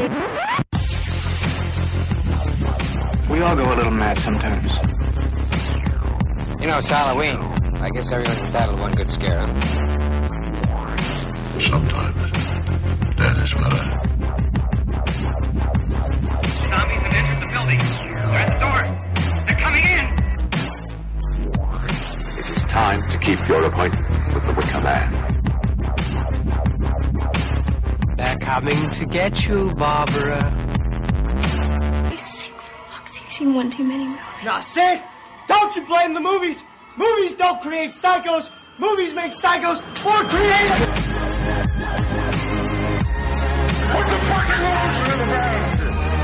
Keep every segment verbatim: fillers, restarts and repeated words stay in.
We all go a little mad sometimes. You know, it's Halloween. I guess everyone's entitled to one good scare, huh? Sometimes that is better. Zombies have entered the building. They're at the door. They're coming in. It is time to keep your appointment with the Wicker Man. They're coming to get you, Barbara. He's sick, for fuck's sake. You've seen one too many movies. Now, Sid, don't you blame the movies. Movies don't create psychos. Movies make psychos more creative. Put the fucking rules in the bag!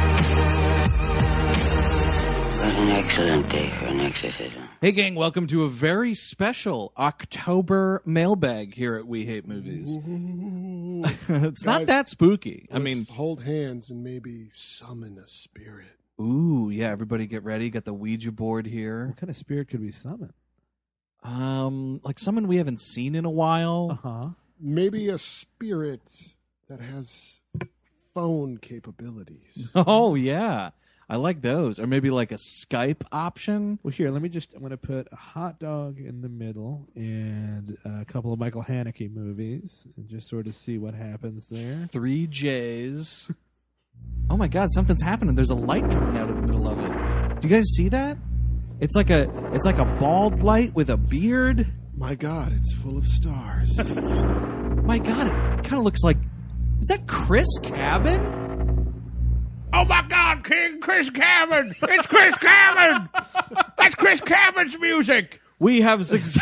What an excellent day for an exorcism. Hey gang, welcome to a very special October mailbag here at We Hate Movies. It's Guys, not that spooky. I mean, hold hands and maybe summon a spirit. Ooh, yeah, everybody get ready. Got the Ouija board here. What kind of spirit could we summon? Um, like someone we haven't seen in a while. Uh-huh. Maybe a spirit that has phone capabilities. Oh, yeah. I like those. Or maybe like a Skype option. Well, here, let me just, I'm going to put a hot dog in the middle and a couple of Michael Haneke movies and just sort of see what happens there. Three J's. Oh my God, something's happening. There's a light coming out of the middle of it. Do you guys see that? It's like a, it's like a bald light with a beard. My God, it's full of stars. My God, it kind of looks like, is that Chris Cabin? Oh my God, King Chris Cabin! It's Chris Cabin! That's Chris Cabin's music! We have success-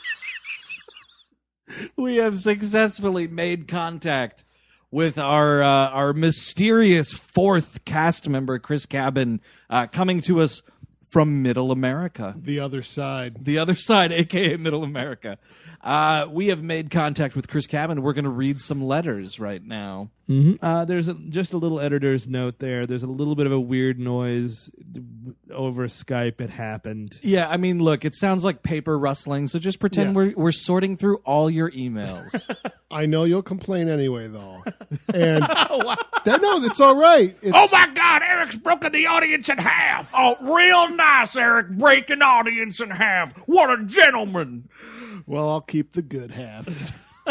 we have successfully made contact with our uh, our mysterious fourth cast member, Chris Cabin, uh, coming to us from Middle America. The other side. The other side, a k a. Middle America. Uh, we have made contact with Chris Cabin. We're going to read some letters right now. Mm-hmm. Uh, there's a, just a little editor's note there. There's a little bit of a weird noise over Skype. It happened. Yeah, I mean, look, it sounds like paper rustling, so just pretend Yeah. we're we're sorting through all your emails. I know you'll complain anyway, though. And that, no, it's all right. It's, Oh my God, Eric's broken the audience in half! Oh, real nice, Eric, breaking audience in half. What a gentleman! well, I'll keep the good half.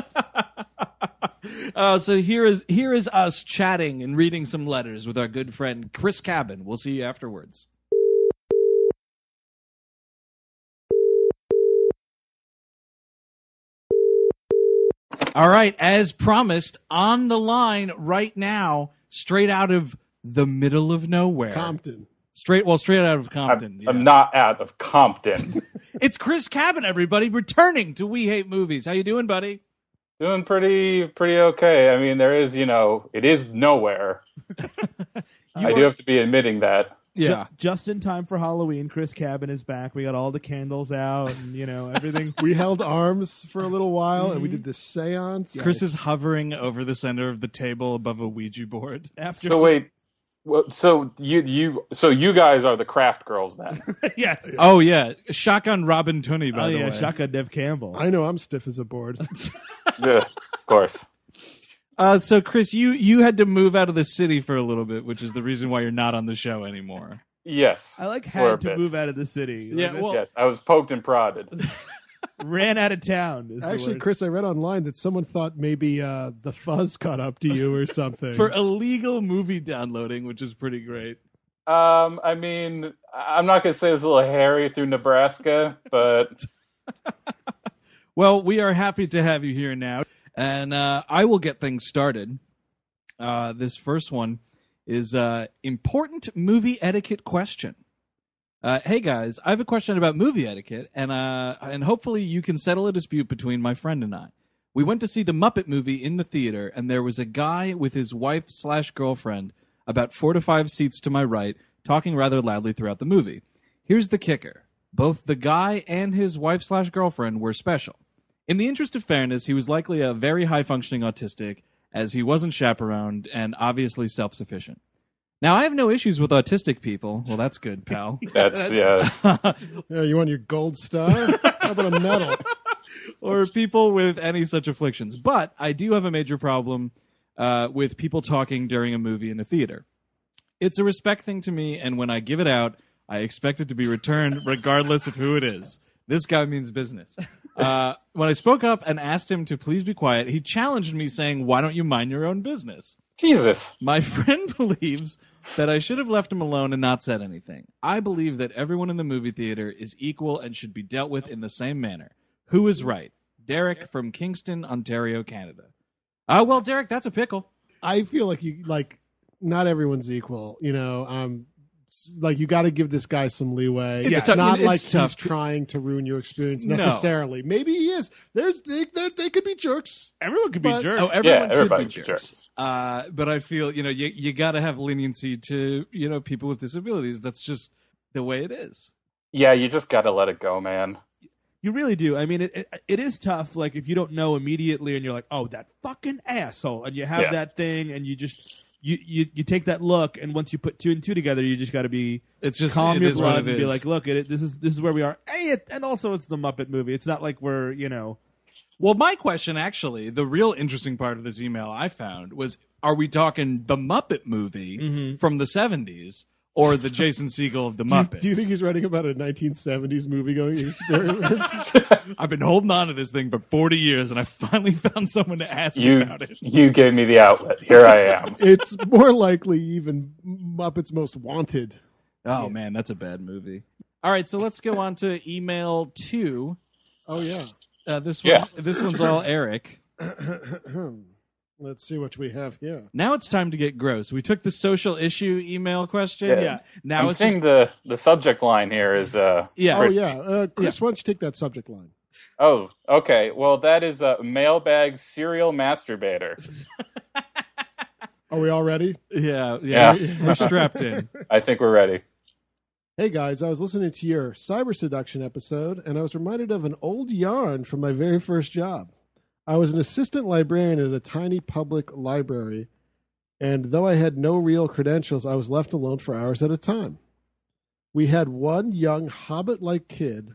Uh, so here is here is us chatting and reading some letters with our good friend Chris Cabin. We'll see you afterwards. All right, as promised, on the line right now, straight out of the middle of nowhere. Compton. Straight, well, straight out of Compton. I'm, yeah. I'm not out of Compton. It's Chris Cabin, everybody, returning to We Hate Movies. How you doing, buddy? Doing pretty, pretty okay. I mean, there is, you know, it is nowhere. I do have to be admitting that. Yeah. Ju- just in time for Halloween, Chris Cabin is back. We got all the candles out and, you know, everything. We held arms for a little while, and we did this seance. Chris is hovering over the center of the table above a Ouija board. After So wait, well, so you, you, so you guys are the craft girls then? yes. Oh, yeah. Shotgun Robin Tunney, by Oh, the yeah, way. Shotgun Dev Campbell. I know I'm stiff as a board. Yeah, of course. Uh, so, Chris, you, you had to move out of the city for a little bit, which is the reason why you're not on the show anymore. Yes. I like for a had to bit. move out of the city. Yeah, Like, well- Yes, I was poked and prodded. ran out of town. is the Actually, word. Chris, I read online that someone thought maybe uh, the fuzz caught up to you or something. For illegal movie downloading, which is pretty great. Um, I mean, I'm not going to say it's a little hairy through Nebraska, but Well, we are happy to have you here now, and uh, I will get things started. Uh, this first one is uh, important movie etiquette question. Uh, hey guys, I have a question about movie etiquette, and uh, and hopefully you can settle a dispute between my friend and I. We went to see the Muppet movie in the theater, and there was a guy with his wife slash girlfriend about four to five seats to my right, talking rather loudly throughout the movie. Here's the kicker: both the guy and his wife slash girlfriend were special. In the interest of fairness, he was likely a very high-functioning autistic, as he wasn't chaperoned and obviously self-sufficient. Now, I have no issues with autistic people. Well, that's good, pal. that's, yeah. Yeah, you want your gold star? How about a medal? Or people with any such afflictions. But I do have a major problem uh, with people talking during a movie in a theater. It's a respect thing to me, and when I give it out, I expect it to be returned regardless of who it is. This guy means business. Uh, when I spoke up and asked him to please be quiet, he challenged me saying, "Why don't you mind your own business?" Jesus. My friend believes that I should have left him alone and not said anything. I believe that everyone in the movie theater is equal and should be dealt with in the same manner. Who is right? Derek from Kingston, Ontario, Canada. Oh, well, Derek, that's a pickle. I feel like you like not everyone's equal. You know, um, s- like you got to give this guy some leeway. It's It's tough. not It's like tough. he's trying to ruin your experience No. necessarily. Maybe he is. There's they, they, they could be jerks. Everyone could be But- jerks. Oh, everyone Yeah, everybody could be could be jerks. jerks. Uh, but I feel, you know, you, you got to have leniency to, you know, people with disabilities. That's just the way it is. Yeah, you just got to let it go, man. You really do. I mean, it, it it is tough. Like if you don't know immediately, and you're like, "Oh, that fucking asshole," and you have Yeah. that thing, and you just you, you you take that look, and once you put two and two together, you just got to be It's just calm it your is what blood it and be is. like, "Look, it, this is this is where we are." Hey, it, and also it's the Muppet movie. It's not like we're you know. Well, my question, actually, the real interesting part of this email I found was, are we talking the Muppet movie from the seventies or the Jason Segel of the Do you, Muppets? do you think he's writing about a nineteen seventies movie going experience? I've been holding on to this thing for forty years, and I finally found someone to ask You about it. you gave me the outlet. Here I am. It's more likely even Muppets Most Wanted. Oh, man, that's a bad movie. All right, so let's go on to email two. Oh yeah. Uh, this one, Yeah. this one's all Eric. Let's see what we have here. Now it's time to get gross. We took the social issue email question. Yeah. Yeah. Now I'm it's seeing just, the the subject line here is uh yeah. Oh yeah, uh, Chris, why don't you take that subject line? oh okay well that is a mailbag serial masturbator. Are we all ready? Yeah, yeah. Yeah. We're strapped in. I think we're ready. Hey guys, I was listening to your cyber seduction episode, and I was reminded of an old yarn from my very first job. I was an assistant librarian at a tiny public library, and though I had no real credentials, I was left alone for hours at a time. We had one young hobbit-like kid.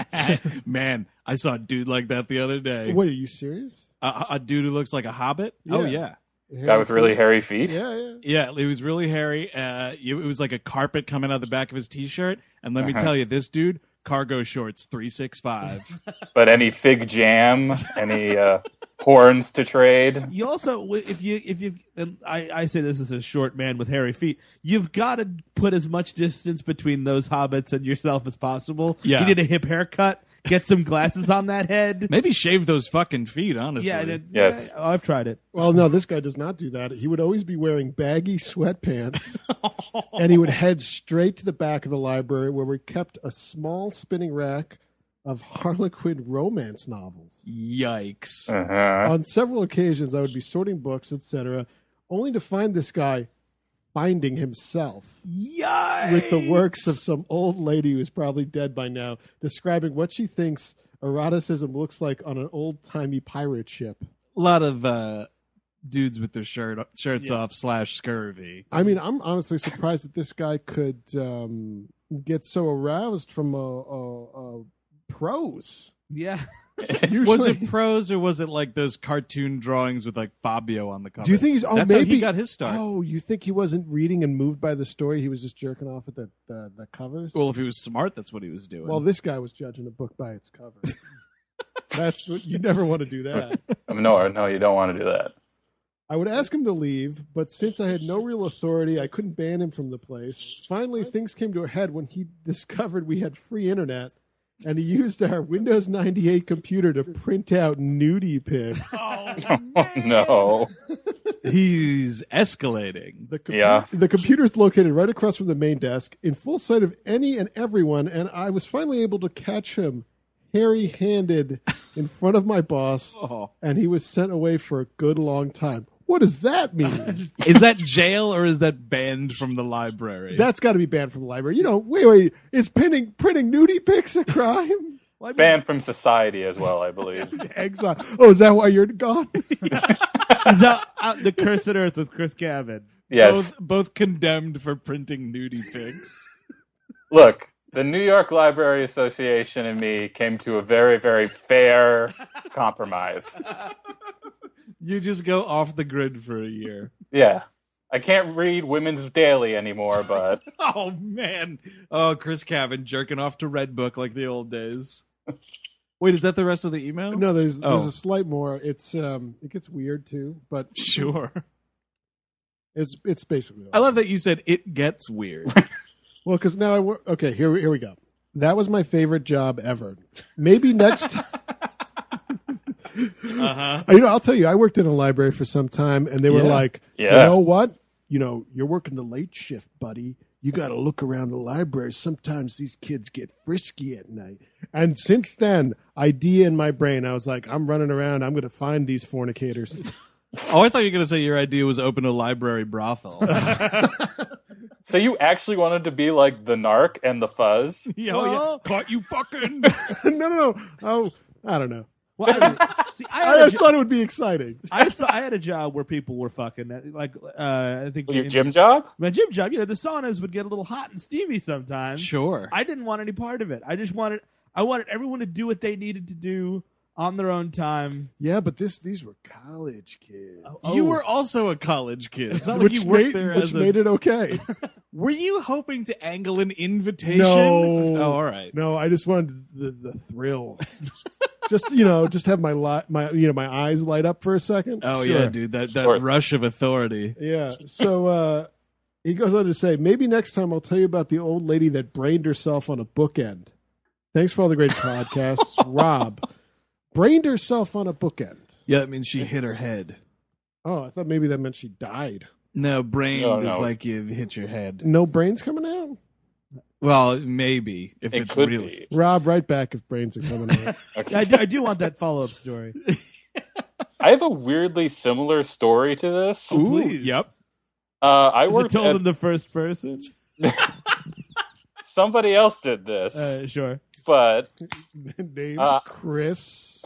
Man, I saw a dude like that the other day. What, are you serious? A, a dude who looks like a hobbit? Oh, Yeah. yeah. Guy with really hairy feet. Yeah, yeah. Yeah, it was really hairy. Uh, it was like a carpet coming out the back of his T-shirt. And let me Uh-huh. tell you, this dude, cargo shorts, three six five. But any fig jam, any uh, horns to trade? You also, if you if you, and I I say this as a short man with hairy feet, you've got to put as much distance between those hobbits and yourself as possible. Yeah. You need a hip haircut. Get some glasses on that head. Maybe shave those fucking feet, honestly. Yeah, it- Yes. yeah, I've tried it. Well, no, this guy does not do that. He would always be wearing baggy sweatpants, and he would head straight to the back of the library where we kept a small spinning rack of Harlequin romance novels. Yikes. Uh-huh. On several occasions, I would be sorting books, et cetera, only to find this guy finding himself Yikes. with the works of some old lady who's probably dead by now, describing what she thinks eroticism looks like on an old-timey pirate ship. A lot of uh, dudes with their shirt shirts off slash scurvy. I mean, I'm honestly surprised that this guy could um, get so aroused from a, a, a prose. Yeah. Usually, Was it prose or was it like those cartoon drawings with like Fabio on the cover? do you think he's? Oh, That's maybe how he got his start. Oh, you think he wasn't reading and moved by the story? He was just jerking off at the the, the covers. Well, if he was smart, that's what he was doing. Well, this guy was judging a book by its cover. That's what, you never want to do that. Um, no, no, you don't want to do that. I would ask him to leave, but since I had no real authority, I couldn't ban him from the place. Finally, things came to a head when he discovered we had free internet, and he used our Windows ninety-eight computer to print out nudie pics. Oh, no. He's escalating. The, compu- Yeah. the computer's located right across from the main desk, in full sight of any and everyone, and I was finally able to catch him hairy-handed in front of my boss, Oh. and he was sent away for a good long time. What does that mean? Is that jail or is that banned from the library? That's got to be banned from the library. You know, wait, wait, is printing printing nudie pics a crime? Well, I mean, Banned from society as well, I believe. Exile. Oh, is that why you're gone? He's out, out the cursed earth with Chris Cabin. Yes. Both, both condemned for printing nudie pics. Look, the New York Library Association and me came to a very, very fair compromise. You just go off the grid for a year. Yeah. I can't read Women's Daily anymore, but... Oh, man. Oh, Chris Cabin jerking off to Redbook like the old days. Wait, is that the rest of the email? No, there's oh. there's a slight more. It's um, it gets weird too, but sure. It's it's basically. I love that you said it gets weird. Well, because now I work. Okay, here here we go. That was my favorite job ever. Maybe next time. uh-huh. You know, I'll tell you, I worked in a library for some time, and they were Yeah. like, Yeah. you know what? You know, you're working the late shift, buddy. You got to look around the library. Sometimes these kids get frisky at night. And since then, idea in my brain, I was like, I'm running around. I'm going to find these fornicators. Oh, I thought you were going to say your idea was open a library brothel. So you actually wanted to be like the narc and the fuzz? Yeah, oh, yeah. Caught you fucking. no, no, no. Oh, I don't know. Well, I, see, I, had I a just jo- thought it would be exciting. I saw. I had a job where people were fucking. Like, uh, I think Your in- gym job? My gym job. You know, the saunas would get a little hot and steamy sometimes. Sure. I didn't want any part of it. I just wanted. I wanted everyone to do what they needed to do on their own time. Yeah, but this these were college kids. Oh. You were also a college kid. It's not which like you worked made, there which as a... made it okay. Were you hoping to angle an invitation? No. Oh, all right. No, I just wanted the, the thrill. Just, you know, just have my li- my you know my eyes light up for a second. Oh, Sure. yeah, dude. That, that course. rush of authority. Yeah. So uh, he goes on to say, maybe next time I'll tell you about the old lady that brained herself on a bookend. Thanks for all the great podcasts, Rob. Brained herself on a bookend. Yeah, that means she hit her head. Oh, I thought maybe that meant she died. No, brained No, is no. like you hit your head. No brains coming out? Well, maybe, if It it's could really. be. Rob, right back if brains are coming out. I do, I do want that follow up story. I have a weirdly similar story to this. Ooh, Please. yep. Uh, I Is it worked told at, in the first person? somebody else did this, Uh, sure. but Named Uh, Chris.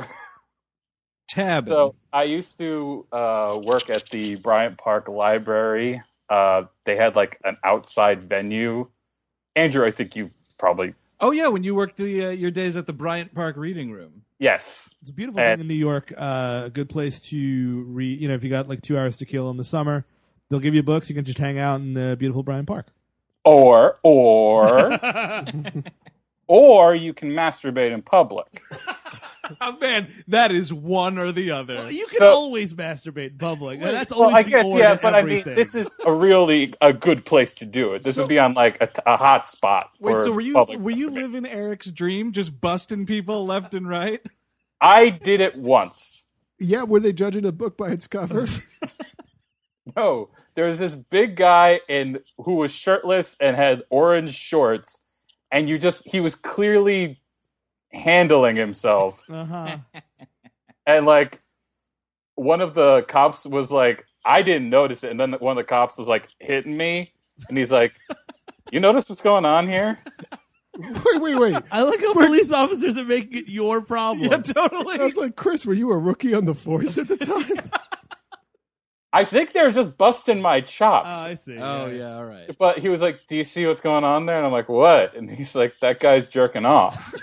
Tab. so I used to uh, work at the Bryant Park Library. Uh, they had like an outside venue. Andrew, I think you probably Oh, yeah, when you worked the uh, your days at the Bryant Park Reading Room. yes. It's a beautiful And- thing in New York. Uh, a good place to read. You know, if you got like two hours to kill in the summer, they'll give you books. You can just hang out in the beautiful Bryant Park. Or or or you can masturbate in public. Oh, man, that is one or the other. Well, you can So- always masturbate in public. and that's Well, always I the guess order yeah, to but I mean, everything. this is a really a good place to do it. This would be on like a, a hot spot. Wait, for so were you public were you masturbation. living Eric's dream, just busting people left and right? I did it once. Yeah, were they judging a book by its cover? No, there was this big guy in who was shirtless and had orange shorts, and you just he was clearly handling himself. Uh-huh. And like one of the cops was like, I didn't notice it, and then one of the cops was like hitting me, and he's like, "You notice what's going on here?" wait, wait, wait. I like how police officers are making it your problem. Yeah, totally. I was like, Chris, were you a rookie on the force at the time? I think they were just busting my chops. Oh, I see. Oh, yeah, all right. But he was like, "Do you see what's going on there?" And I'm like, "What?" And he's like, "That guy's jerking off."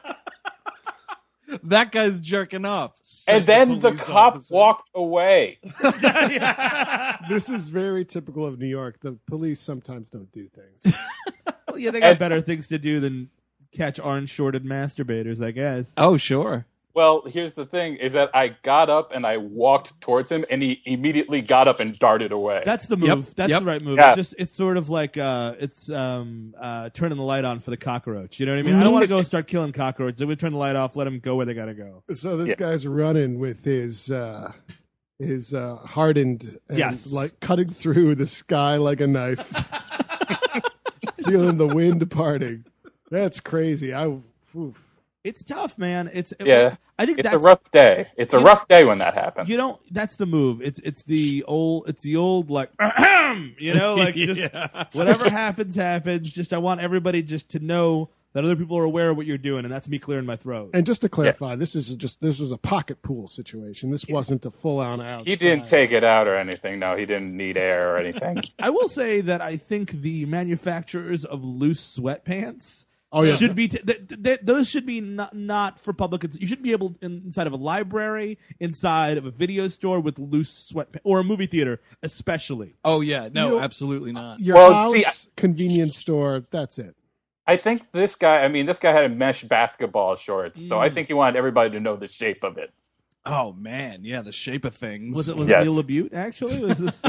That guy's jerking off. said And then the police cop officer. walked away. This is very typical of New York. The police sometimes don't do things. Well, yeah, they got And- better things to do than catch orange-shorted masturbators, I guess. Oh, sure. Well, here's the thing: is that I got up and I walked towards him, and he immediately got up and darted away. That's the Yep, move. That's yep. the right move. Yeah. It's just it's sort of like uh, it's um, uh, turning the light on for the cockroach. You know what I mean? I don't want to go and start killing cockroaches. I'm gonna turn the light off, let them go where they gotta go. So this Yeah. guy's running with his uh, his uh, hardened and Yes. like cutting through the sky like a knife, feeling the wind parting. That's crazy. I oof. It's tough, man. It's yeah, I think it's that's a rough day. It's a You- rough day when that happens. You don't. That's the move. It's it's the old. It's the old like. Ahem, you know, like just Yeah. whatever happens, happens. Just I want everybody just to know that other people are aware of what you're doing, and that's me clearing my throat. And just to clarify, this is just this was a pocket pool situation. This wasn't a full on out. He didn't take it out or anything. No, he didn't need air or anything. I will say that I think the manufacturers of loose sweatpants Oh yeah, should be t- th- th- those should be not, not for public. You should be able in, inside of a library, inside of a video store with loose sweatpants, or a movie theater, especially. Oh yeah, no, You know, absolutely not. Your Well, house, see, I- convenience store. That's it. I think this guy, I mean, this guy had mesh basketball shorts, so I think he wanted everybody to know the shape of it. Oh man, yeah, the shape of things. Was it was Yes. it Neil LaBute actually? Was this?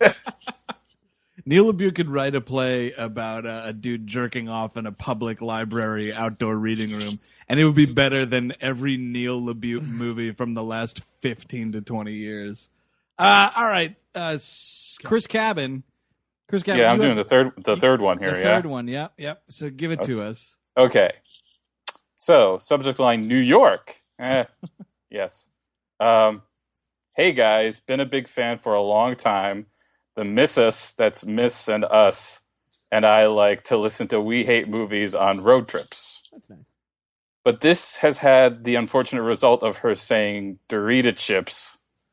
Neil LaBute could write a play about uh, a dude jerking off in a public library outdoor reading room, and it would be better than every Neil LaBute movie from the last fifteen to twenty years. Uh, all right, uh, s- Chris Cabin. Chris Cabin. Yeah, I'm you doing have- the third, the third one here. The yeah. third one, yep, yep. So give it to us. Okay. So, subject line New York. Eh, yes. Um, hey guys, been a big fan for a long time. The Miss Us, that's Miss and Us, and I like to listen to We Hate Movies on road trips. That's nice. But this has had the unfortunate result of her saying Dorita chips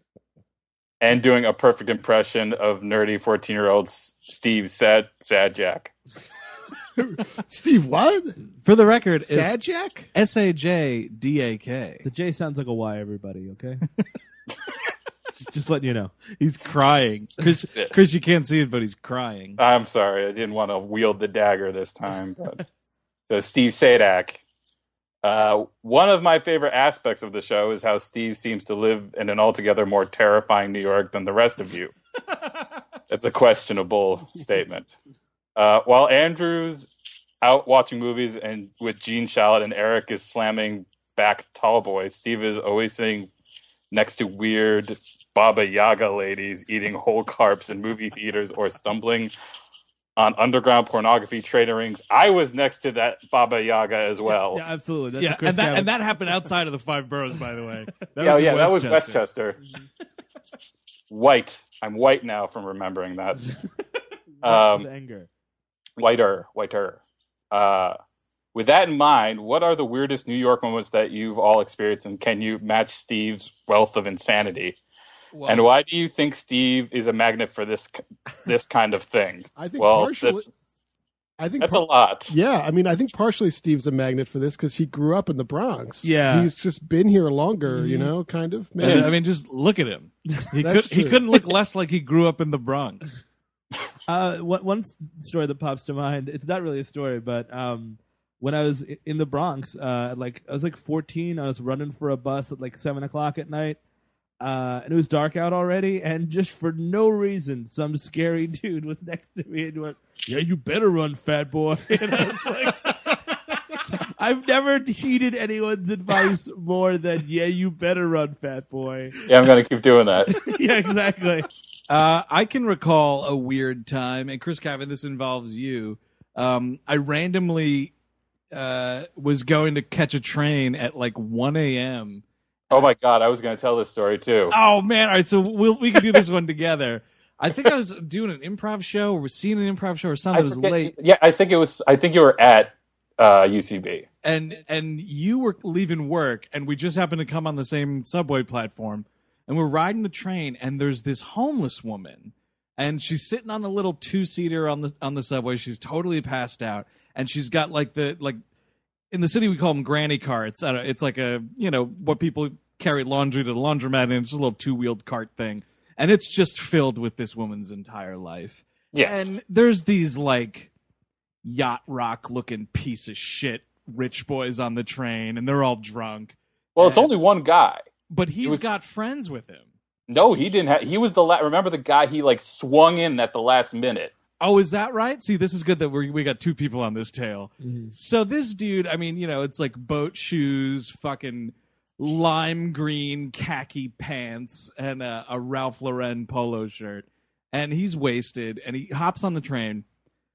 and doing a perfect impression of nerdy fourteen-year-old Steve Sad Sadjack. Steve, what? For the record, Sadjack? S A J D A K. The J sounds like a Y. Everybody, okay? just, just letting you know. He's crying. Chris, Chris, you can't see it, but he's crying. I'm sorry, I didn't want to wield the dagger this time. But so Steve Sadak. Uh, one of my favorite aspects of the show is how Steve seems to live in an altogether more terrifying New York than the rest of you. It's a questionable statement. Uh, while Andrew's out watching movies and with Gene Shalit and Eric is slamming back Tall Boy, Steve is always sitting next to weird Baba Yaga ladies eating whole carps in movie theaters or stumbling on underground pornography trading rings. I was next to that Baba Yaga as well. Yeah, absolutely. That's yeah, a Chris and that, Cabin. and that happened outside of the five boroughs, by the way. That yeah, was in yeah, that was Westchester. Westchester. White. I'm white now from remembering that. With Um, anger. whiter, whiter. Uh, with that in mind, what are the weirdest New York moments that you've all experienced, and can you match Steve's wealth of insanity? Well, And why do you think Steve is a magnet for this this kind of thing? I think well, partially. that's, I think that's par- a lot. Yeah, I mean, I think partially Steve's a magnet for this because he grew up in the Bronx. Yeah. he's just been here longer, you know, kind of. I mean, Maybe. I mean, just look at him. He, could, That's he true. couldn't look less like he grew up in the Bronx. Uh, one, one s- story that pops to mind. It's not really a story, but um, when I was i- in the Bronx, uh, like I was like fourteen. I was running for a bus at like seven o'clock at night, uh, and it was dark out already. And just for no reason, some scary dude was next to me and went, "Yeah, you better run, fat boy." And I was like, I've never heeded anyone's advice more than "Yeah, you better run, fat boy." Yeah, I'm going to keep doing that. Yeah, exactly. Uh, I can recall a weird time, and Chris Cabin, this involves you. Um, I randomly uh, was going to catch a train at like one a.m. Oh my God, I was going to tell this story too. Oh man! All right, so we'll, we can do this one together. I think I was doing an improv show, or was seeing an improv show, or something. I It was forget- late, Yeah, I think it was. I think you were at uh, U C B. and and you were leaving work, and we just happened to come on the same subway platform, and we're riding the train, and there's this homeless woman, and she's sitting on a little two seater on the on the subway. She's totally passed out, and she's got like the like in the city we call them granny carts. I don't, it's like a you know what people carry laundry to the laundromat in. It's just a little two wheeled cart thing, and it's just filled with this woman's entire life. Yes. And there's these like yacht rock looking piece of shit rich boys on the train, and they're all drunk. Well, it's only one guy. But he's was- got friends with him. No, he didn't have. He was the. La- remember the guy he like swung in at the last minute. Oh, is that right? See, this is good that we we got two people on this tale. So this dude, I mean, you know, it's like boat shoes, fucking lime green khaki pants, and a, a Ralph Lauren polo shirt, and he's wasted, and he hops on the train,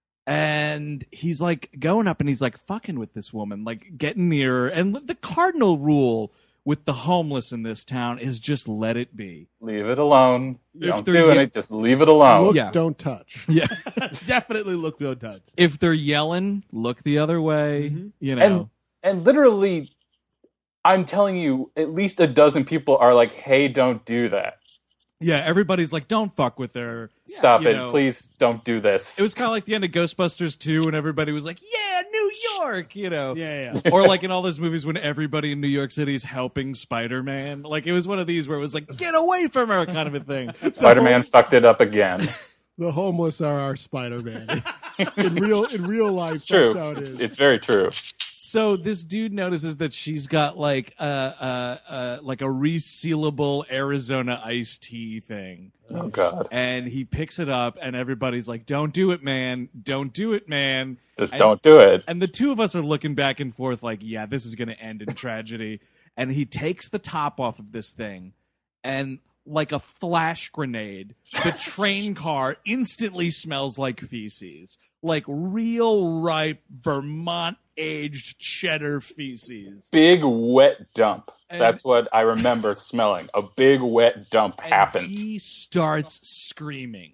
and he's like going up, and he's like fucking with this woman, like getting near her, and the cardinal rule with the homeless in this town is just let it be. Leave it alone. You If don't they're do ye- it. Just leave it alone. Look, yeah. don't touch. Yeah. Definitely look no touch. If they're yelling, look the other way. You know. And and literally, I'm telling you, at least a dozen people are like, "Hey, don't do that." Yeah, everybody's like, don't fuck with her. Stop You it. know, Please don't do this. It was kind of like the end of Ghostbusters two when everybody was like, yeah, New York, you know. Yeah, yeah. Or like in all those movies when everybody in New York City is helping Spider-Man. Like it was one of these where it was like, get away from her kind of a thing. Spider-Man fucked it up again. The homeless are our Spider-Man. in real in real life, It's true. that's how it is. It's very true. So this dude notices that she's got like a uh, uh, like a resealable Arizona iced tea thing. Oh God! And he picks it up, and everybody's like, "Don't do it, man! Don't do it, man! Just and, don't do it." And the two of us are looking back and forth, like, "Yeah, this is going to end in tragedy." And he takes the top off of this thing, and like a flash grenade, the train car instantly smells like feces, like real ripe Vermont aged cheddar feces. Big wet dump. And- That's what I remember smelling. A big wet dump And happened. he starts screaming.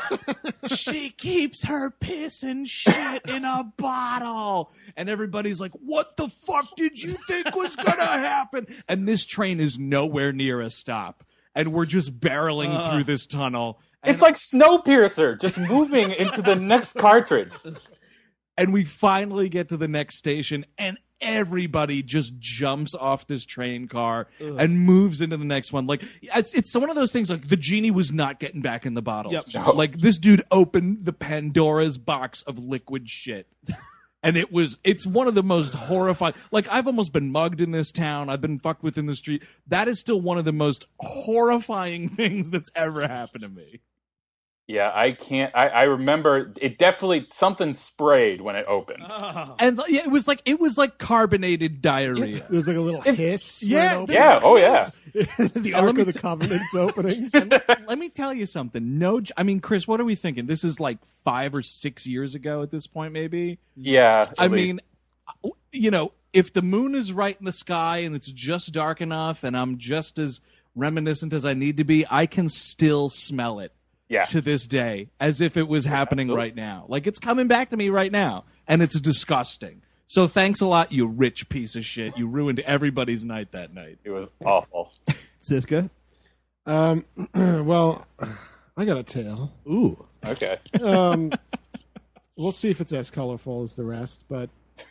She keeps her piss and shit in a bottle. And everybody's like, what the fuck did you think was going to happen? And this train is nowhere near a stop. And we're just barreling Uh. through this tunnel. And, It's like Snowpiercer, just moving into the next cartridge. and we finally get to the next station, and everybody just jumps off this train car Ugh. and moves into the next one. Like it's it's one of those things. Like the genie was not getting back in the bottle. Yep. No. Like this dude opened the Pandora's box of liquid shit. And it was, it's one of the most horrifying, like I've almost been mugged in this town. I've been fucked with in the street. That is still one of the most horrifying things that's ever happened to me. Yeah, I can't. I, I remember it definitely, something sprayed when it opened. And yeah, it was like, it was like carbonated diarrhea. There's like a little hiss. when Yeah, it opens. Yeah, oh yeah. the And let Ark me of the t- Covenant's opening. Let me tell you something. No, j- I mean, Chris, what are we thinking? This is like five or six years ago at this point, maybe? Yeah. I at least. mean, you know, if the moon is right in the sky and it's just dark enough and I'm just as reminiscent as I need to be, I can still smell it yeah. to this day as if it was happening right now. Like it's coming back to me right now, and it's disgusting. So thanks a lot, you rich piece of shit. You ruined everybody's night that night. It was awful. Siska? Um, well, I got a tale. Ooh. Okay. Um, we'll see if it's as colorful as the rest. But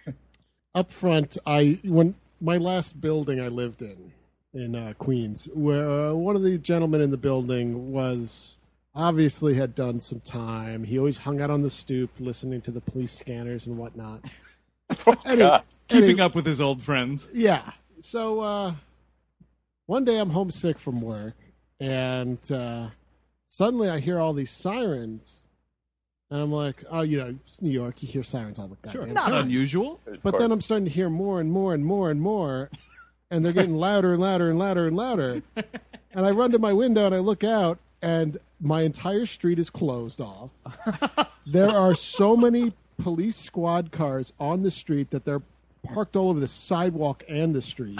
up front, I when my last building I lived in in uh, Queens, where uh, one of the gentlemen in the building was obviously had done some time. He always hung out on the stoop, listening to the police scanners and whatnot. Oh, Any- God. Keeping any- up with his old friends. Yeah. So uh, one day I'm homesick from work, and uh, suddenly I hear all these sirens, and I'm like, oh, you know, it's New York. You hear sirens all the goddamn Not time. unusual. But then I'm starting to hear more and more and more and more, and they're getting louder and louder and louder and louder. And I run to my window and I look out, and my entire street is closed off. There are so many police squad cars on the street that they're parked all over the sidewalk and the street.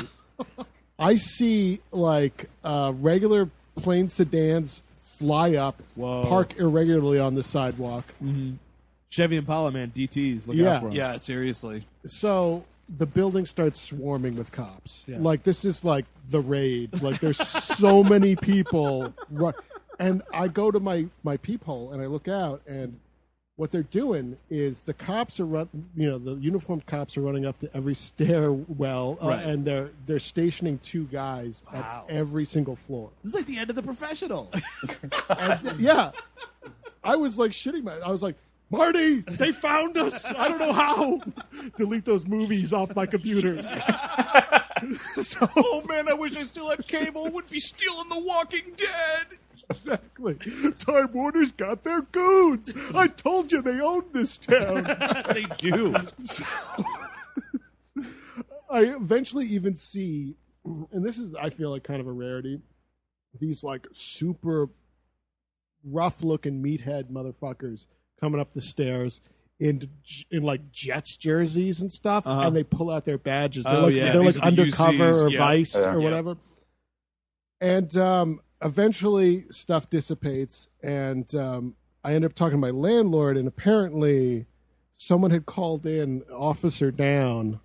I see like uh, regular plain sedans fly up, Whoa. park irregularly on the sidewalk. Mm-hmm. Chevy Impala, man, D Ts. Look Yeah. out for 'em. Yeah, seriously. So the building starts swarming with cops. Yeah. Like this is like the raid. Like there's so many people. Run- and I go to my my peephole and I look out, and what they're doing is the cops are run. You know, the uniformed cops are running up to every stairwell, uh, Right. and they're they're stationing two guys Wow. at every single floor. This is like the end of The Professional. And, yeah, I was like shitting my. I was like, Marty, they found us. I don't know how. Delete those movies off my computer. So, Oh man, I wish I still had cable. Would be stealing The Walking Dead. exactly. Time Warner's got their goons. I told you they own this town. They do. So, I eventually even see, and this is, I feel like, kind of a rarity, these like super rough-looking meathead motherfuckers coming up the stairs in in like Jets jerseys and stuff, Uh-huh. and they pull out their badges. They're Oh, like, yeah, they're these like are the undercover U Cs, or yeah. Vice Yeah. or Yeah. whatever. And um, eventually, stuff dissipates, and um, I end up talking to my landlord, and apparently, someone had called in Officer Down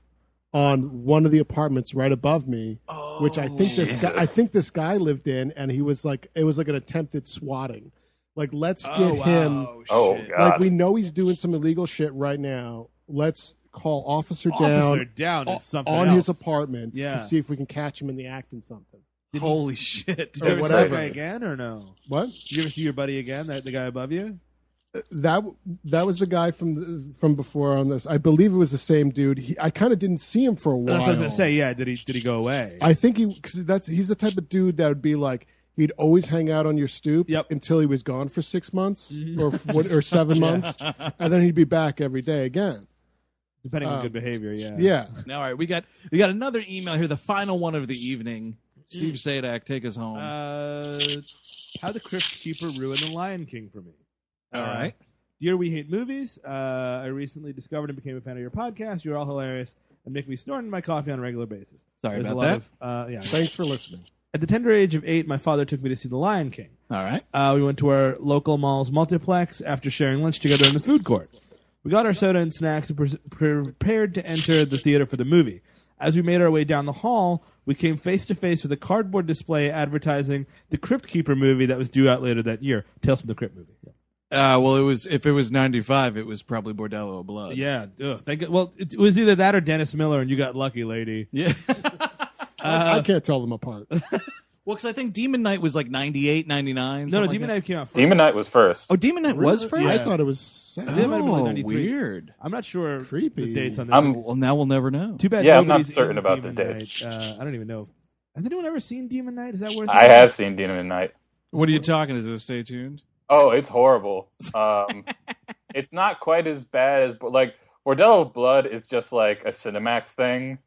on one of the apartments right above me, oh, which I think this guy, I think this guy lived in, and he was like, it was like an attempted swatting. Like, let's get oh, wow. him. Oh, God. Like, we know he's doing some illegal shit right now. Let's call Officer, Officer Down, down is something on else. his apartment Yeah. to see if we can catch him in the act in something. Did Holy he, shit! Did you ever see that guy again or no? What? Did you ever see your buddy again? That the guy above you? That that was the guy from the, from before on this. I believe it was the same dude. He, I kind of didn't see him for a while. That's what I was gonna say. Yeah, did he did he go away? I think he because that's he's the type of dude that would be like he'd always hang out on your stoop yep. until he was gone for six months mm-hmm. or or seven months, and then he'd be back every day again. Depending um, on good behavior, yeah. Yeah. Now, all right, we got we got another email here, the final one of the evening. Steve Sadak, take us home. Uh, how the Crypt Keeper ruined the Lion King for me. All uh, right. Dear We Hate Movies, uh, I recently discovered and became a fan of your podcast. You're all hilarious and make me snort in my coffee on a regular basis. Sorry There's about a lot that. Of, uh, yeah. Thanks for listening. At the tender age of eight, my father took me to see The Lion King. All right. Uh, we went to our local mall's multiplex after sharing lunch together in the food court. We got our soda and snacks and pre- prepared to enter the theater for the movie. As we made our way down the hall, we came face to face with a cardboard display advertising the Crypt Keeper movie that was due out later that year, Tales from the Crypt movie. Yeah. Uh, well, it was if it was ninety-five, it was probably Bordello of Blood. Yeah. Ugh, thank you. Well, it, it was either that or Dennis Miller, and you got lucky, lady. Yeah. I, I can't tell them apart. Well, because I think Demon Knight was like ninety-eight, ninety-nine. No, no, like Demon that. Knight came out first. Demon Knight was first. Oh, Demon Knight was first? Yeah. I thought it was. I think it might have been like Oh, ninety-three. weird. I'm not sure Creepy. the dates on this. I'm- Well, now we'll never know. Too bad Yeah, I'm not nobody's certain in about the Demon dates. Knight. Uh, I don't even know. If, has anyone ever seen Demon Knight? Is that worth I it? have seen Demon Knight. What are you talking? Is it Stay Tuned? Oh, it's horrible. Um, it's not quite as bad as like Bordello of Blood is just like a Cinemax thing.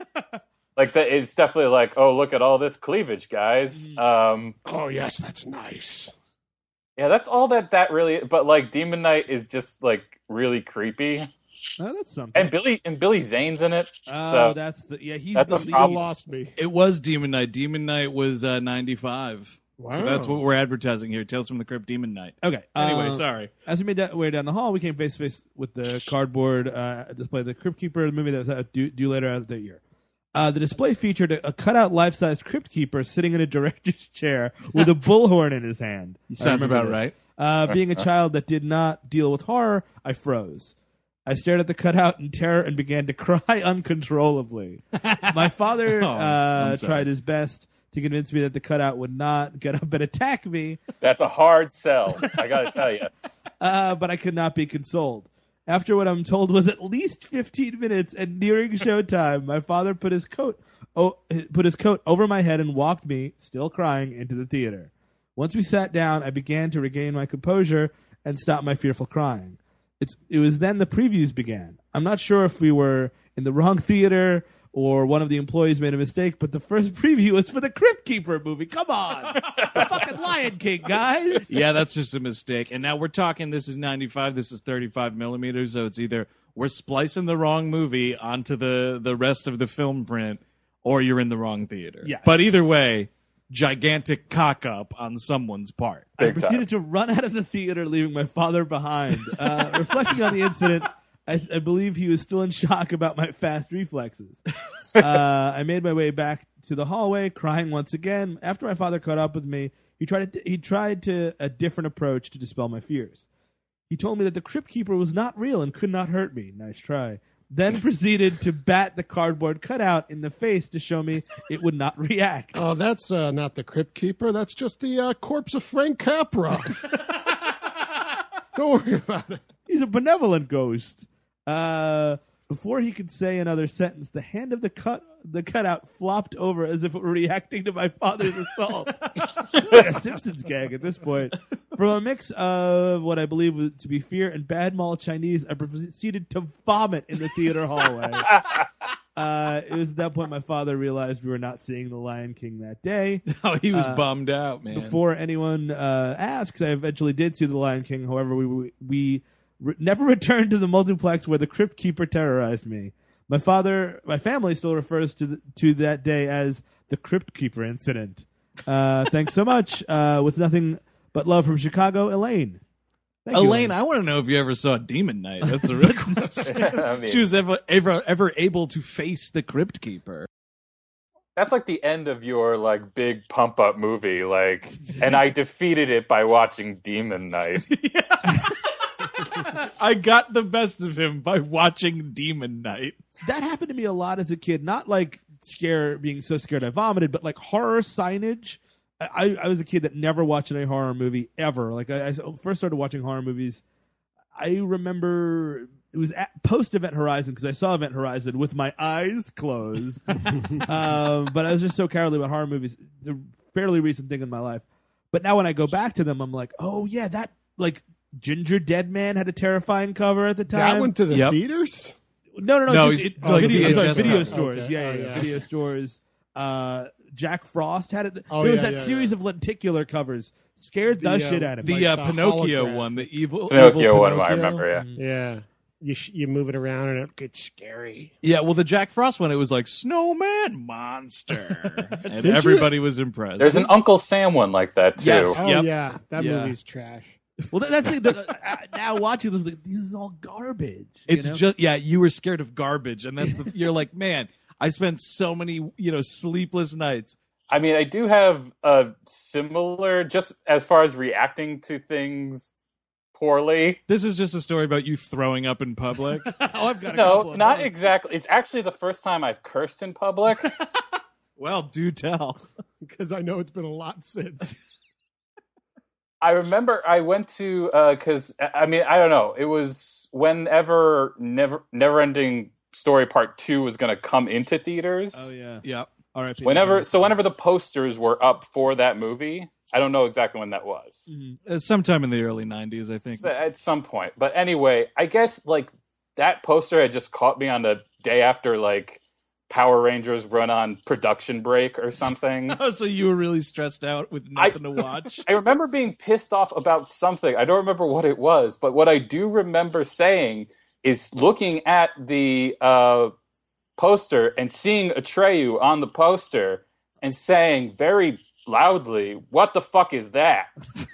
Like that, it's definitely like, oh, look at all this cleavage, guys. Um, Oh yes, that's nice. yeah, that's all that that really. But like Demon Knight is just like really creepy, Oh, that's something. and Billy and Billy Zane's in it. Oh, so that's the yeah. He's that's the a lead. You problem. lost me. It was Demon Knight. Demon Knight was uh, ninety-five. Wow. So that's what we're advertising here. Tales from the Crypt, Demon Knight. Okay. Anyway, uh, sorry. As we made that way down the hall, we came face to face with the cardboard uh, display, of the Crypt Keeper, the movie that was out due, due later out that year. Uh, the display featured a, a cutout life-size Crypt Keeper sitting in a director's chair with a bullhorn in his hand. Sounds I remember about this. right. Uh, being a child that did not deal with horror, I froze. I stared at the cutout in terror and began to cry uncontrollably. My father Oh, uh, I'm sorry. tried his best to convince me that the cutout would not get up and attack me, That's a hard sell. I gotta tell you. uh, but I could not be consoled. After what I'm told was at least fifteen minutes and nearing showtime, my father put his coat oh, put his coat over my head and walked me, still crying, into the theater. Once we sat down, I began to regain my composure and stop my fearful crying. It's, it was then the previews began. I'm not sure if we were in the wrong theater or one of the employees made a mistake, but the first preview was for the Crypt Keeper movie. Come on! The fucking Lion King, guys! Yeah, that's just a mistake. And now we're talking, this is ninety-five, this is thirty-five millimeters, so it's either we're splicing the wrong movie onto the, the rest of the film print, or you're in the wrong theater. Yes. But either way, gigantic cock up on someone's part. I Big proceeded to run out of the theater, leaving my father behind. Uh, reflecting on the incident, I, I believe he was still in shock about my fast reflexes. Uh, I made my way back to the hallway, crying once again. After my father caught up with me, he tried to, he tried to a different approach to dispel my fears. He told me that the Crypt Keeper was not real and could not hurt me. Nice try. Then proceeded to bat the cardboard cutout in the face to show me it would not react. Oh, that's uh, not the Crypt Keeper. That's just the uh, corpse of Frank Capra. Don't worry about it. He's a benevolent ghost. Uh, before he could say another sentence, the hand of the cut the cutout flopped over as if it were reacting to my father's assault. It's like a Simpsons gag at this point. From a mix of what I believe was to be fear and bad mall Chinese, I proceeded to vomit in the theater hallway. Uh, it was at that point my father realized we were not seeing The Lion King that day. Oh, he was Uh, bummed out, man. Before anyone uh, asks, I eventually did see The Lion King. However, we we, we re- never returned to the multiplex where the Crypt Keeper terrorized me. My father, my family still refers to the, to that day as the Crypt Keeper incident. Uh, thanks so much. Uh, with nothing but love from Chicago, Elaine. Thank you, Elaine, I want to know if you ever saw Demon Knight. That's the real question. I mean, She was ever, ever ever able to face the Crypt Keeper. that's like the end of your like big pump up movie, like, and I defeated it by watching Demon Knight. I got the best of him by watching Demon Knight. That happened to me a lot as a kid. Not like scare, being so scared I vomited, but like horror signage. I, I was a kid that never watched a horror movie ever. Like I, I first started watching horror movies. I remember it was at post Event Horizon because I saw Event Horizon with my eyes closed. um, but I was just so cowardly about horror movies. It's a fairly recent thing in my life. But now when I go back to them, I'm like, oh yeah, that like Ginger Dead Man had a terrifying cover at the time. That went to the Yep. theaters? No, no, no. No, just, he's- it, like video, I'm sorry, V H S video now. stores. Okay. Yeah, Oh, yeah, yeah, yeah. video stores. Uh, Jack Frost had it. Oh, there was yeah, that yeah, series yeah. of lenticular covers. Scared The, the, uh, shit out of me. The uh, the Pinocchio holograph. one, the evil Pinocchio evil one, I Pinocchio. remember. Yeah, Yeah. You sh- you move it around and it gets scary. Yeah, well, the Jack Frost one, it was like Snowman Monster, and Did you- everybody was impressed. there's an Uncle Sam one like that too. Yes. Oh Yep. yeah, that Yeah. movie's trash. Well, that, that's the, the, uh, now watching them, like, this is all garbage. you It's know? just yeah, you were scared of garbage, and that's the, you're like, man, I spent so many you know sleepless nights. I mean, I do have a similar, just as far as reacting to things poorly. This is just a story about you throwing up in public. oh, I've got a couple No, of not those. exactly. It's actually the first time I've cursed in public. Well, do tell. Because I know it's been a lot since. I remember I went to because I mean I don't know. It was whenever Never Neverending Story Part Two was going to come into theaters. Oh yeah. Yep. All right. Whenever so whenever the posters were up for that movie, I don't know exactly when that was. Uh, sometime in the early nineties, I think. It's at some point, but anyway, I guess like that poster had just caught me on the day after like Power Rangers run on production break or something. Oh, so you were really stressed out with nothing to watch. I remember being pissed off about something. I don't remember what it was, but what I do remember saying is looking at the uh, poster and seeing Atreyu on the poster and saying very loudly, "What the fuck is that?"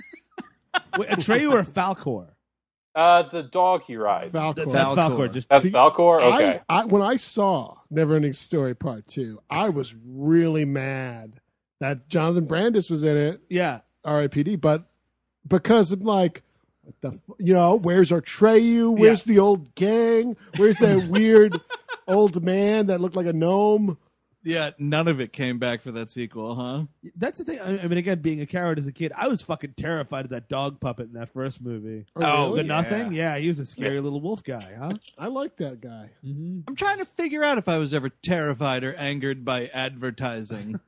Wait, Atreyu or Falcor? Uh, the dog he rides. Falcor. Th- that's Falcor. Falcor. Just That's See, Falcor? Okay. I, I, when I saw Neverending Story Part Two, I was really mad that Jonathan Brandis was in it, yeah. R I P D, but because I'm like, what the, f- you know, where's Atreyu? Where's the old gang? Where's that weird old man that looked like a gnome? Yeah, none of it came back for that sequel, huh? That's the thing. I I mean, again, being a coward as a kid, I was fucking terrified of that dog puppet in that first movie. Oh, the really? nothing. Yeah, he was a scary little wolf guy, huh? I like that guy. Mm-hmm. I'm trying to figure out if I was ever terrified or angered by advertising.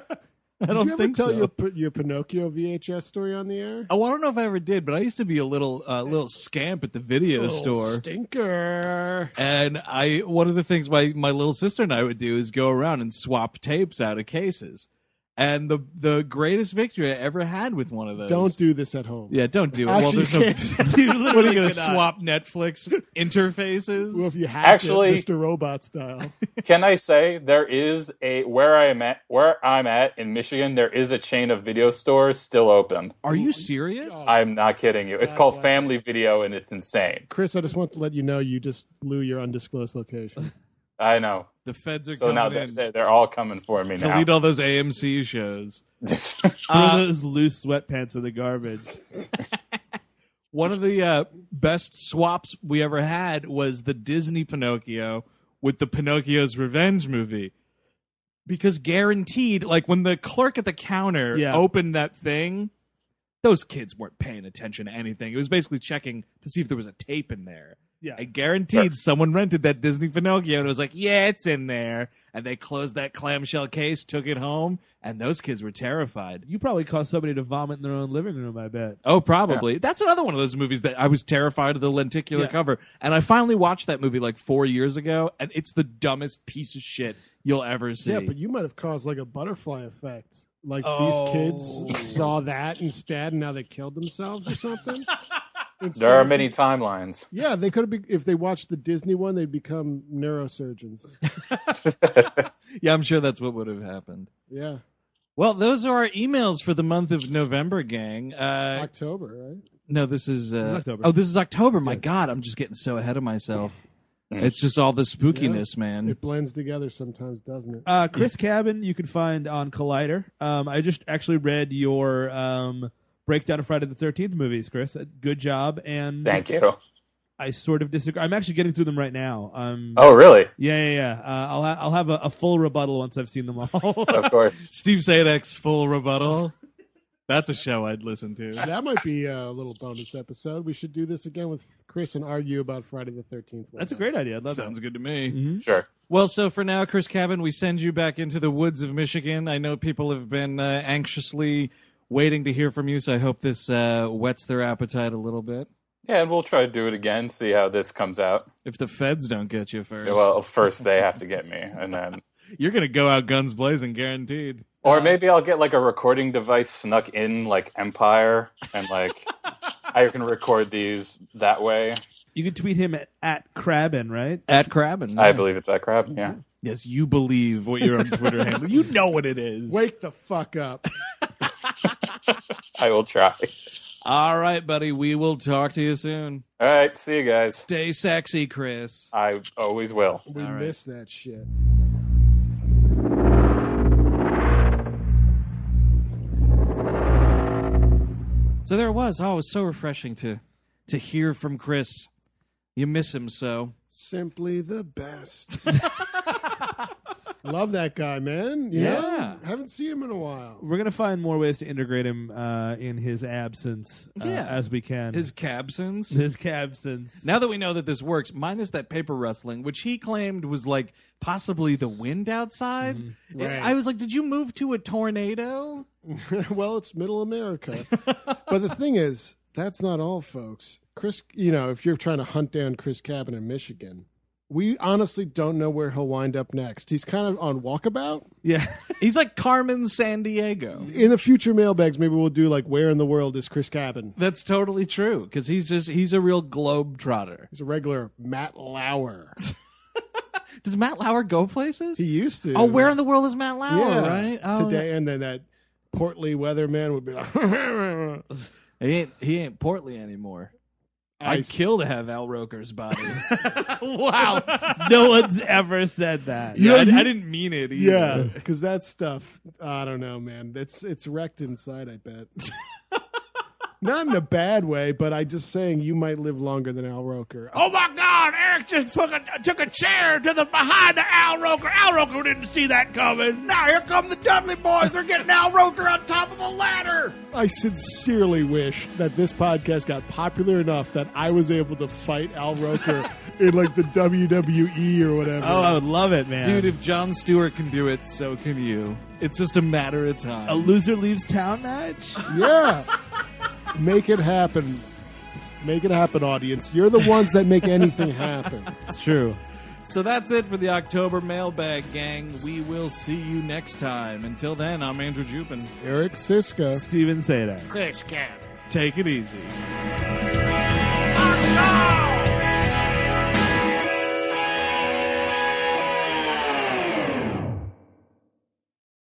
I Did don't you ever think tell so. your P- your Pinocchio V H S story on the air? Oh, I don't know if I ever did, but I used to be a little uh, little scamp at the video Little store. stinker. And I, one of the things my, my little sister and I would do is go around and swap tapes out of cases. And the the greatest victory I ever had with one of those. Don't do this at home. Yeah, don't do it. Actually, well, you there's no. You what are you going to cannot. swap Netflix interfaces? Well, if you hack Actually- it, Mister Robot style. Can I say there is a where I am at where I'm at in Michigan, there is a chain of video stores still open. Are you serious? I'm not kidding you. It's God called bless Family Video and it's insane. Chris, I just want to let you know you just blew your undisclosed location. I know. The feds are So coming now in they're, they're all coming for me now. delete all those A M C shows. Throw Uh, those loose sweatpants in the garbage. One of the uh, best swaps we ever had was the Disney Pinocchio with the Pinocchio's Revenge movie. Because guaranteed, like when the clerk at the counter Yeah. opened that thing, those kids weren't paying attention to anything. It was basically checking to see if there was a tape in there. Yeah. I guaranteed someone rented that Disney Pinocchio and it was like, yeah, it's in there. And they closed that clamshell case, took it home, and those kids were terrified. You probably caused somebody to vomit in their own living room, I bet. Oh, probably. That's another one of those movies that I was terrified of the lenticular Yeah. cover. And I finally watched that movie like four years ago, and it's the dumbest piece of shit you'll ever see. Yeah, but you might have caused like a butterfly effect. Like Oh. these kids saw that instead, and now they killed themselves or something. There are many timelines. Yeah, they could have been. If they watched the Disney one, they'd become neurosurgeons. Yeah, I'm sure that's what would have happened. Yeah, Well, those are our emails for the month of November, gang. Uh, October, right? No, this is, uh, This is October. Oh, this is October. My God, I'm just getting so ahead of myself. It's just all the spookiness, Yeah. man. It blends together sometimes, doesn't it? Uh, Chris Cabin, you can find on Collider. Um, I just actually read your um, breakdown of Friday the thirteenth movies, Chris. Uh, Good job. And Thank you. I sort of disagree. I'm actually getting through them right now. Um, Oh, really? Yeah, yeah, yeah. Uh, I'll ha- I'll have a, a full rebuttal once I've seen them all. Of course. Steve Sadek's full rebuttal. That's a show I'd listen to. That might be a little bonus episode. We should do this again with Chris and argue about Friday the thirteenth. That's a great idea. I'd love Sounds that. good to me. Mm-hmm. Sure. Well, so for now, Chris Cabin, we send you back into the woods of Michigan. I know people have been uh, anxiously waiting to hear from you, so I hope this uh, whets their appetite a little bit. Yeah, and we'll try to do it again, see how this comes out. If the feds don't get you first. Well, first they have to get me, and then... You're going to go out guns blazing, guaranteed. Or maybe I'll get like a recording device snuck in like Empire, and like I can record these that way. You can tweet him at, at Crabin, right? At Crabin. I believe it's at Crab, yeah. Yes, you believe what your own Twitter handle. You know what it is. Wake the fuck up. I will try. All right, buddy. We will talk to you soon. All right, see you guys. Stay sexy, Chris. I always will. We All right. miss that shit. So there it was. Oh, it was so refreshing to to hear from Chris. You miss him so. Simply the best. Love that guy, man. You Yeah. know? Haven't seen him in a while. We're gonna find more ways to integrate him uh, in his absence uh, Yeah. as we can. His cabsence. his absence. Now that we know that this works, minus that paper rustling, which he claimed was like possibly the wind outside. Mm-hmm. Right. I was like, did you move to a tornado? Well, it's middle America. But the thing is, that's not all, folks. Chris, you know, if you're trying to hunt down Chris Cabin in Michigan, we honestly don't know where he'll wind up next. He's kind of on walkabout. Yeah. He's like Carmen San Diego. In the future mailbags, maybe we'll do like, where in the world is Chris Cabin? That's totally true because he's just he's a real globe trotter. He's a regular Matt Lauer. Does Matt Lauer go places? He used to. Oh, where in the world is Matt Lauer? Yeah, Right? Oh, today, and then that portly weatherman would be like, he ain't he ain't portly anymore. I'd Ice. kill to have Al Roker's body. Wow. No one's ever said that. yeah, I, you- I didn't mean it either. Yeah, because that stuff, I don't know, man. It's it's wrecked inside, I bet. Not in a bad way, but I just saying you might live longer than Al Roker. Oh my God! Eric just took a took a chair to the behind the Al Roker. Al Roker didn't see that coming. Now here come the Dudley boys. They're getting Al Roker on top of a ladder. I sincerely wish that this podcast got popular enough that I was able to fight Al Roker in like the W W E or whatever. Oh, I would love it, man. Dude, if Jon Stewart can do it, so can you. It's just a matter of time. A loser leaves town match? Yeah. Make it happen. Make it happen, audience. You're the ones that make anything happen. It's true. So that's it for the October Mailbag Gang. We will see you next time. Until then, I'm Andrew Jupin. Eric Siska. Steven Sadak. Chris Cabin. Take it easy.